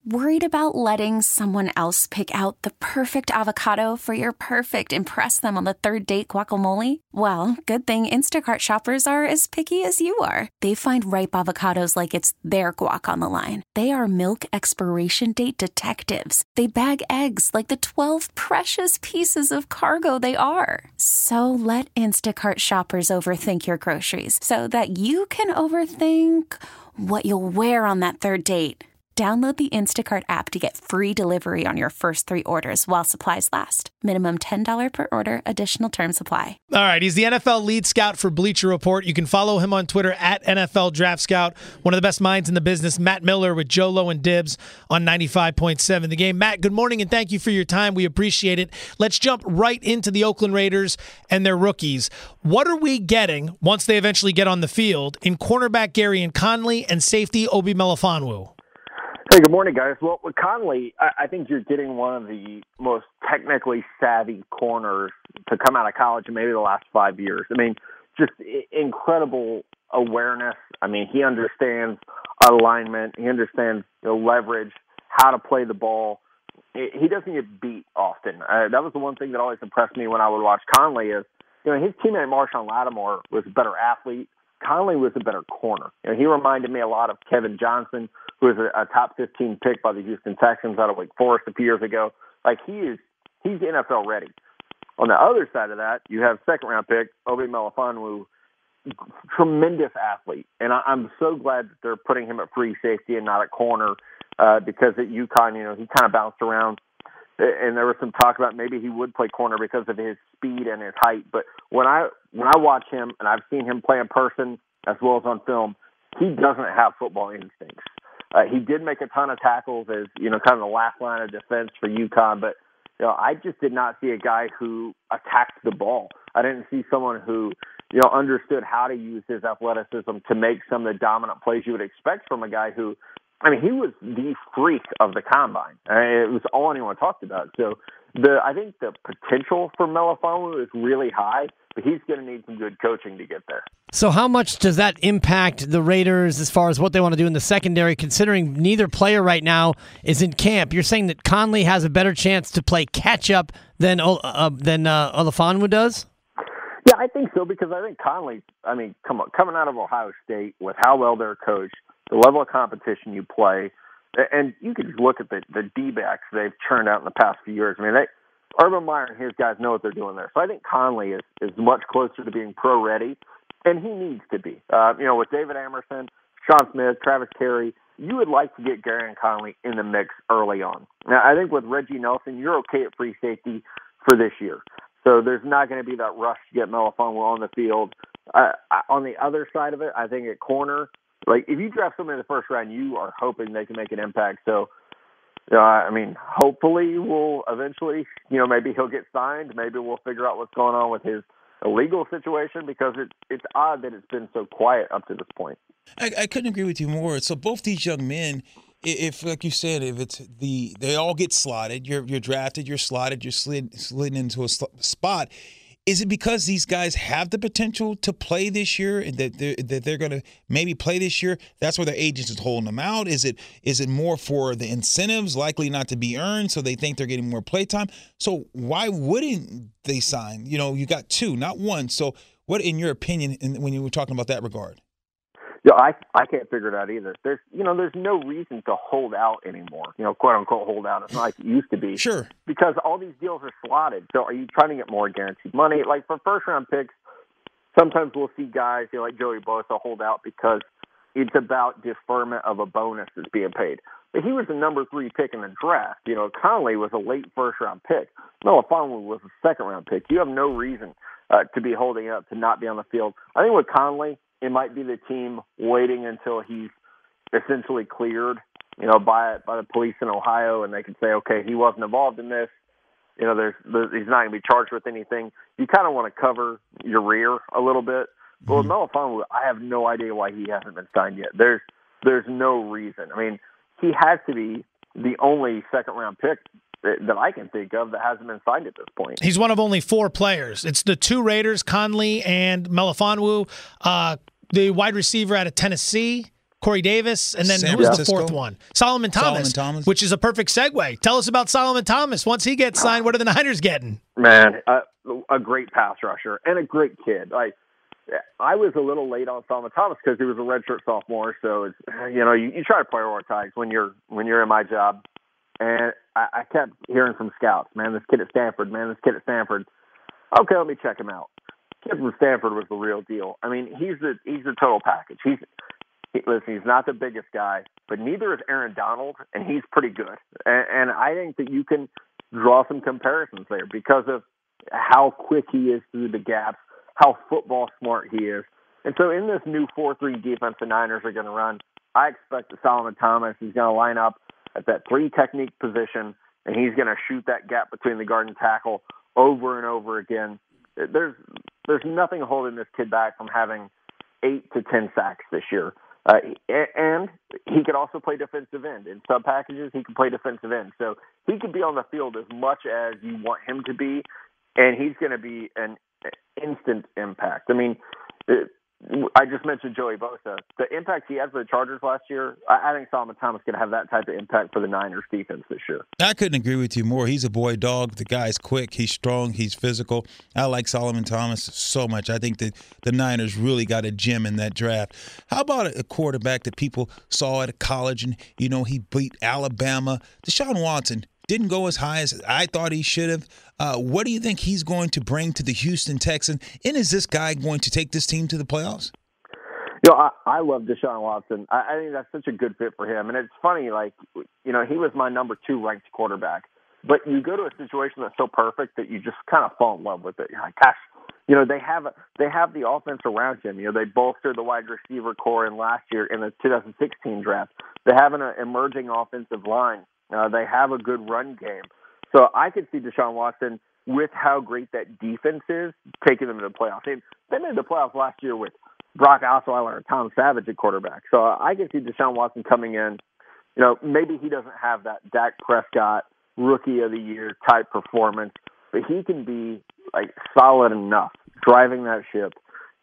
Worried about letting someone else pick out the perfect avocado for your perfect impress them on the third date guacamole? Well, good thing Instacart shoppers are as picky as you are. They find ripe avocados like it's their guac on the line. They are milk expiration date detectives. They bag eggs like the 12 precious pieces of cargo they are. So let Instacart shoppers overthink your groceries so that you can overthink what you'll wear on that third date. Download the Instacart app to get free delivery on your first 3 orders while supplies last. Minimum $10 per order. Additional terms apply. All right, he's the NFL lead scout for Bleacher Report. You can follow him on Twitter at NFL Draft Scout. One of the best minds in the business, Matt Miller with Jolo and Dibs on 95.7 The Game. Matt, good morning and thank you for your time. We appreciate it. Let's jump right into the Oakland Raiders and their rookies. What are we getting once they eventually get on the field in cornerback Gareon Conley and safety Obi Melifonwu? Hey, good morning, guys. Well, with Conley, I think you're getting one of the most technically savvy corners to come out of college in maybe the last 5 years. I mean, just incredible awareness. I mean, he understands alignment. He understands leverage, how to play the ball. He doesn't get beat often. That was the one thing that always impressed me when I would watch Conley is, his teammate Marshawn Lattimore was a better athlete. Conley was a better corner. He reminded me a lot of Kevin Johnson, who was a top 15 pick by the Houston Texans out of Wake Forest a few years ago. Like, he's NFL ready. On the other side of that, you have second-round pick, Obi Melifonwu, tremendous athlete. And I'm so glad that they're putting him at free safety and not at corner because at UConn, he kind of bounced around. And there was some talk about maybe he would play corner because of his speed and his height. But when I watch him, and I've seen him play in person as well as on film, he doesn't have football instincts. He did make a ton of tackles as, kind of the last line of defense for UConn, but, I just did not see a guy who attacked the ball. I didn't see someone who, understood how to use his athleticism to make some of the dominant plays you would expect from a guy who, he was the freak of the combine. It was all anyone talked about. So I think the potential for Melifonwu is really high, but he's going to need some good coaching to get there. So how much does that impact the Raiders as far as what they want to do in the secondary, considering neither player right now is in camp? You're saying that Conley has a better chance to play catch-up than Melifonwu does? Yeah, I think so, because I think Conley, coming out of Ohio State with how well they're coached, the level of competition you play, and you can just look at the D-backs they've churned out in the past few years. Urban Meyer and his guys know what they're doing there. So I think Conley is much closer to being pro-ready, and he needs to be. With David Amerson, Sean Smith, Travis Terry, you would like to get Gareon Conley in the mix early on. Now, I think with Reggie Nelson, you're okay at free safety for this year. So there's not going to be that rush to get Melifonwu on the field. On the other side of it, I think at corner, if you draft someone in the first round, you are hoping they can make an impact. So, hopefully we'll eventually, maybe he'll get signed. Maybe we'll figure out what's going on with his legal situation, because it's odd that it's been so quiet up to this point. I couldn't agree with you more. So both these young men, if like you said, if it's they all get slotted, you're drafted, you're slotted, you're slid into a spot. Is it because these guys have the potential to play this year and that they're going to maybe play this year? That's where their agents is holding them out. Is it more for the incentives likely not to be earned, so they think they're getting more play time? So why wouldn't they sign? You got two, not one. So what, in your opinion, when you were talking about that regard? I can't figure it out either. There's no reason to hold out anymore. Quote unquote hold out. It's not like it used to be. Sure. Because all these deals are slotted. So are you trying to get more guaranteed money? Like for first round picks, sometimes we'll see guys like Joey Bosa hold out because it's about deferment of a bonus that's being paid. But he was the number 3 pick in the draft. Conley was a late first round pick. Melifonwu was a second round pick. You have no reason to be holding out to not be on the field. I think with Conley, it might be the team waiting until he's essentially cleared, by the police in Ohio, and they can say, okay, he wasn't involved in this. He's not going to be charged with anything. You kind of want to cover your rear a little bit. But with Melifonwu, I have no idea why he hasn't been signed yet. There's no reason. He has to be the only second-round pick that I can think of that hasn't been signed at this point. He's one of only 4 players. It's the 2 Raiders, Conley and Melifonwu. The wide receiver out of Tennessee, Corey Davis, and then San who was the Francisco. fourth one? Solomon Thomas, which is a perfect segue. Tell us about Solomon Thomas. Once he gets signed, what are the Niners getting? Man, a great pass rusher and a great kid. I was a little late on Solomon Thomas because he was a redshirt sophomore. So it's, you try to prioritize when you're in my job. And I kept hearing from scouts, man, this kid at Stanford. Okay, let me check him out. Kid from Stanford was the real deal. I mean, he's the total package. Listen, he's not the biggest guy, but neither is Aaron Donald, and he's pretty good. And I think that you can draw some comparisons there because of how quick he is through the gaps, how football smart he is. And so in this new 4-3 defense the Niners are going to run, I expect that Solomon Thomas is going to line up at that 3 technique position, and he's going to shoot that gap between the guard and tackle over and over again. There's nothing holding this kid back from having 8 to 10 sacks this year. And he could also play defensive end. In sub packages, he can play defensive end. So he could be on the field as much as you want him to be, and he's going to be an instant impact. I mean, I just mentioned Joey Bosa. The impact he had for the Chargers last year, I think Solomon Thomas can have that type of impact for the Niners defense this year. I couldn't agree with you more. He's a boy dog. The guy's quick. He's strong. He's physical. I like Solomon Thomas so much. I think that the Niners really got a gem in that draft. How about a quarterback that people saw at college and, he beat Alabama? Deshaun Watson didn't go as high as I thought he should have. What do you think he's going to bring to the Houston Texans? And is this guy going to take this team to the playoffs? I love Deshaun Watson. I think that's such a good fit for him. And it's funny, he was my number 2 ranked quarterback. But you go to a situation that's so perfect that you just kind of fall in love with it. You're like, gosh, they have the offense around him. They bolstered the wide receiver core in last year in the 2016 draft. They have an emerging offensive line. They have a good run game. So I could see Deshaun Watson, with how great that defense is, taking them to the playoffs. They made the playoffs last year with Brock Osweiler and Tom Savage at quarterback. So I could see Deshaun Watson coming in. Maybe he doesn't have that Dak Prescott Rookie of the Year type performance, but he can be solid enough driving that ship,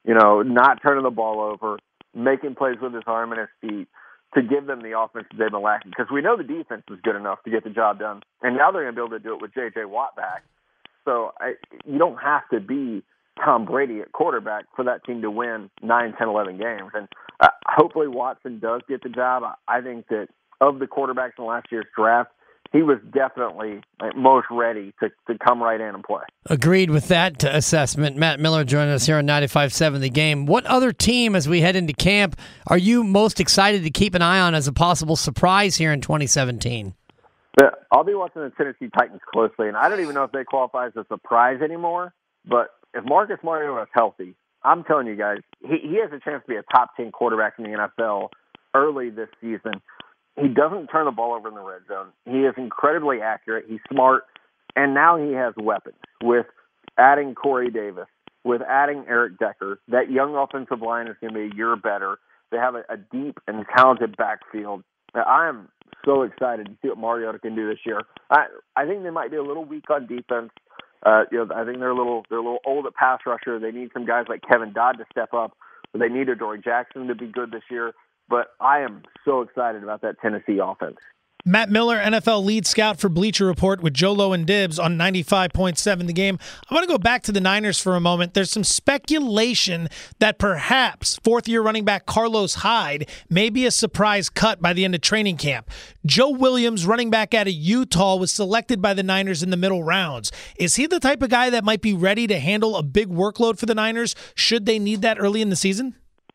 not turning the ball over, making plays with his arm and his feet, to give them the offense they've been lacking. Because we know the defense is good enough to get the job done. And now they're going to be able to do it with J.J. Watt back. So you don't have to be Tom Brady at quarterback for that team to win 9, 10, 11 games. And hopefully Watson does get the job. I think that of the quarterbacks in last year's draft, he was definitely most ready to come right in and play. Agreed with that assessment. Matt Miller joining us here on 95.7 The Game. What other team, as we head into camp, are you most excited to keep an eye on as a possible surprise here in 2017? I'll be watching the Tennessee Titans closely, and I don't even know if they qualify as a surprise anymore. But if Marcus Mariota is healthy, I'm telling you guys, he has a chance to be a top 10 quarterback in the NFL early this season. He doesn't turn the ball over in the red zone. He is incredibly accurate. He's smart. And now he has weapons with adding Corey Davis, with adding Eric Decker. That young offensive line is going to be a year better. They have a deep and talented backfield. I am so excited to see what Mariota can do this year. I think they might be a little weak on defense. I think they're a little old at pass rusher. They need some guys like Kevin Dodd to step up. They need Adoree Jackson to be good this year. But I am so excited about that Tennessee offense. Matt Miller, NFL lead scout for Bleacher Report with Jolo and Dibs on 95.7 The Game. I want to go back to the Niners for a moment. There's some speculation that perhaps fourth-year running back Carlos Hyde may be a surprise cut by the end of training camp. Joe Williams, running back out of Utah, was selected by the Niners in the middle rounds. Is he the type of guy that might be ready to handle a big workload for the Niners should they need that early in the season?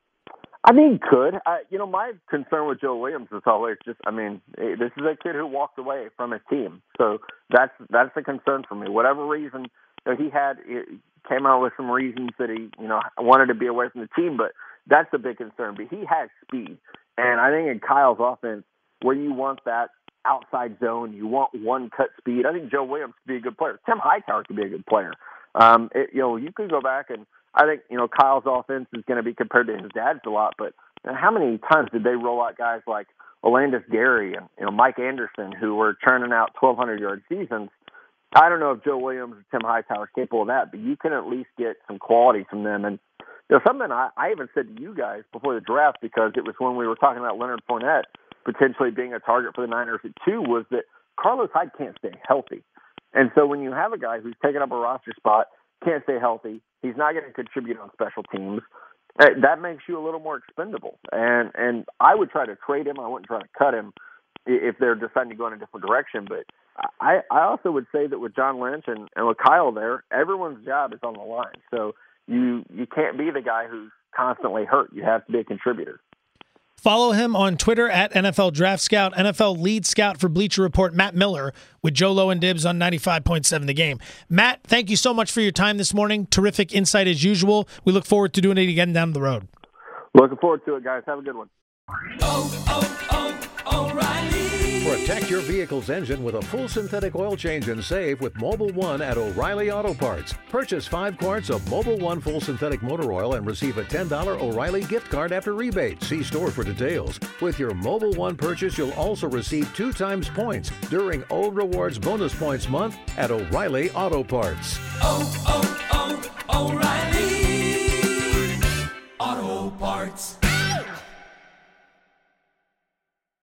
I mean, he could. My concern with Joe Williams is always this is a kid who walked away from his team. So that's a concern for me. Whatever reason he came out with some reasons that he, wanted to be away from the team, but that's a big concern. But he has speed. And I think in Kyle's offense, where you want that outside zone, you want one-cut speed, I think Joe Williams could be a good player. Tim Hightower could be a good player. You could go back and I think, Kyle's offense is going to be compared to his dad's a lot, but how many times did they roll out guys like Olandis Gary and Mike Anderson who were churning out 1,200-yard seasons? I don't know if Joe Williams or Tim Hightower is capable of that, but you can at least get some quality from them. And, something I even said to you guys before the draft, because it was when we were talking about Leonard Fournette potentially being a target for the Niners at 2, was that Carlos Hyde can't stay healthy. And so when you have a guy who's taken up a roster spot, can't stay healthy, he's not going to contribute on special teams, that makes you a little more expendable. And I would try to trade him. I wouldn't try to cut him if they're deciding to go in a different direction. But I also would say that with John Lynch and with Kyle there, everyone's job is on the line. So you can't be the guy who's constantly hurt. You have to be a contributor. Follow him on Twitter at NFL Draft Scout, NFL lead scout for Bleacher Report, Matt Miller, with Joe Lowe and Dibs on 95.7 The Game. Matt, thank you so much for your time this morning. Terrific insight as usual. We look forward to doing it again down the road. Looking forward to it, guys. Have a good one. O'Reilly. Protect your vehicle's engine with a full synthetic oil change and save with Mobil 1 at O'Reilly Auto Parts. Purchase 5 quarts of Mobil 1 full synthetic motor oil and receive a $10 O'Reilly gift card after rebate. See store for details. With your Mobil 1 purchase, you'll also receive 2 times points during O Rewards Bonus Points Month at O'Reilly Auto Parts. O'Reilly Auto Parts.